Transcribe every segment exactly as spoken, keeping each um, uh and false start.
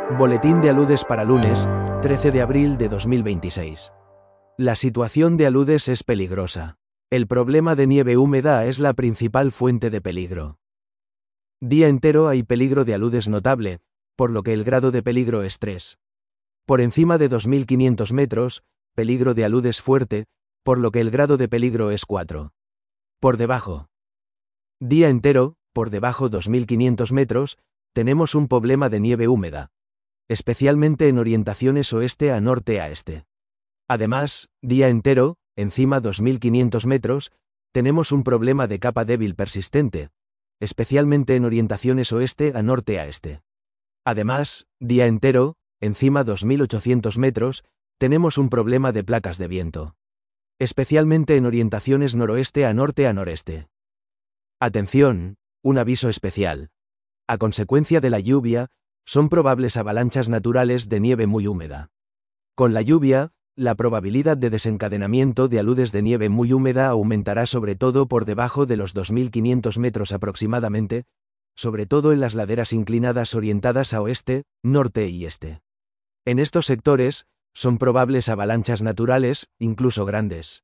Boletín de aludes para lunes, trece de abril de dos mil veintiséis. La situación de aludes es peligrosa. El problema de nieve húmeda es la principal fuente de peligro. Día entero hay peligro de aludes notable, por lo que el grado de peligro es tres. Por encima de dos mil quinientos metros, peligro de aludes fuerte, por lo que el grado de peligro es cuatro. Por debajo. Día entero, por debajo dos mil quinientos metros, tenemos un problema de nieve húmeda, especialmente en orientaciones oeste a norte a este. Además, día entero, encima dos mil quinientos metros, tenemos un problema de capa débil persistente, especialmente en orientaciones oeste a norte a este. Además, día entero, encima dos mil ochocientos metros, tenemos un problema de placas de viento, especialmente en orientaciones noroeste a norte a noreste. Atención, un aviso especial. A consecuencia de la lluvia, son probables avalanchas naturales de nieve muy húmeda. Con la lluvia, la probabilidad de desencadenamiento de aludes de nieve muy húmeda aumentará sobre todo por debajo de los dos mil quinientos metros aproximadamente, sobre todo en las laderas inclinadas orientadas a oeste, norte y este. En estos sectores, son probables avalanchas naturales, incluso grandes.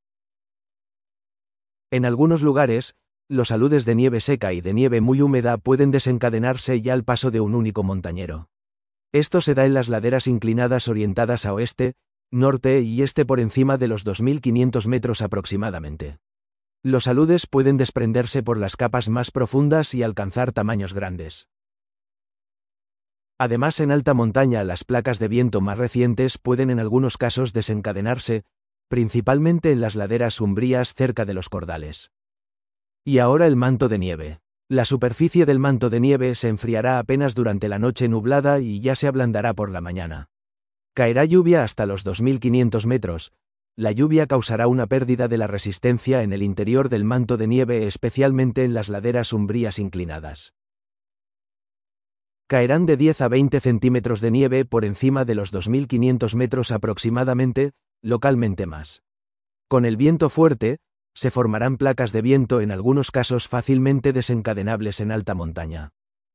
En algunos lugares, los aludes de nieve seca y de nieve muy húmeda pueden desencadenarse ya al paso de un único montañero. Esto se da en las laderas inclinadas orientadas a oeste, norte y este por encima de los dos mil quinientos metros aproximadamente. Los aludes pueden desprenderse por las capas más profundas y alcanzar tamaños grandes. Además, en alta montaña las placas de viento más recientes pueden en algunos casos desencadenarse, principalmente en las laderas umbrías cerca de los cordales. Y ahora el manto de nieve. La superficie del manto de nieve se enfriará apenas durante la noche nublada y ya se ablandará por la mañana. Caerá lluvia hasta los dos mil quinientos metros. La lluvia causará una pérdida de la resistencia en el interior del manto de nieve, especialmente en las laderas umbrías inclinadas. Caerán de diez a veinte centímetros de nieve por encima de los dos mil quinientos metros aproximadamente, localmente más. Con el viento fuerte, se formarán placas de viento en algunos casos fácilmente desencadenables en alta montaña.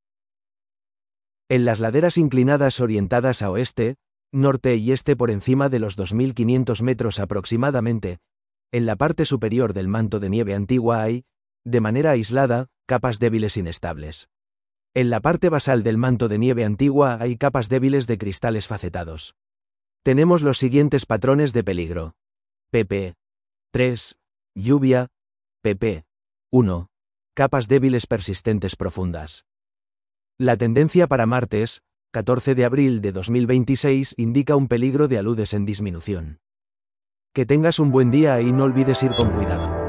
En las laderas inclinadas orientadas a oeste, norte y este por encima de los dos mil quinientos metros aproximadamente, en la parte superior del manto de nieve antigua hay, de manera aislada, capas débiles inestables. En la parte basal del manto de nieve antigua hay capas débiles de cristales facetados. Tenemos los siguientes patrones de peligro. P P tres. Lluvia. P P uno. Capas débiles persistentes profundas. La tendencia para martes, catorce de abril de dos mil veintiséis, indica un peligro de aludes en disminución. Que tengas un buen día y no olvides ir con cuidado.